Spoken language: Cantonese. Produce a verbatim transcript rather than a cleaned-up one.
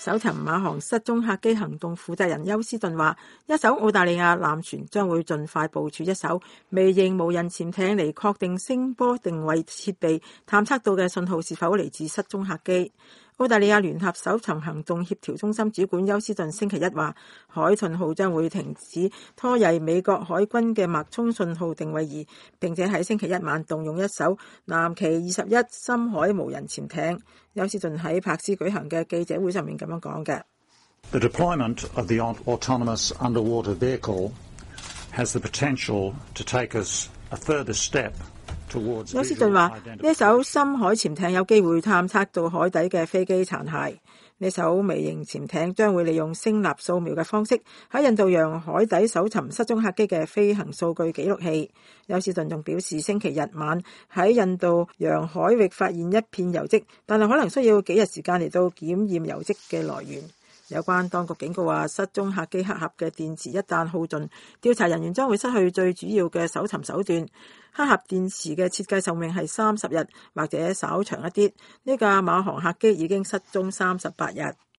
搜尋馬航失蹤客機行動負責人休斯頓話，一艘澳大利亞艦船將會盡快部署一艘微型無人潛艇嚟確定聲波定位設備探測到嘅信號是否嚟自失蹤客機。澳大利亞聯合搜尋行動協調中心主管休斯頓星期一話，海頓號將會停止拖曳美國海軍嘅脈衝信號定位儀，並且喺星期一晚動用一艘藍旗二十一深海無人潛艇。休斯頓喺柏斯舉行嘅記者會上面咁樣講嘅。 The deployment of the autonomous underwater vehicle has the potential to take us a further step towards。 休斯頓話，呢艘深海潛艇有機會探測到海底嘅飛機殘骸。呢艘微型潛艇將會利用聲納掃描嘅方式喺印度洋海底搜尋失蹤客機嘅飛行數據記錄器。休斯頓仲表示，星期日晚喺印度洋海域發現一片油漬，但係可能需要幾日時間嚟到檢驗油漬嘅來源。有關當局警告話，失蹤客機黑盒嘅電池一旦耗盡，調查人員將會失去最主要嘅搜尋手段。黑盒電池嘅設計壽命係三十日或者稍長一啲。呢架馬航客機已經失蹤三十八日。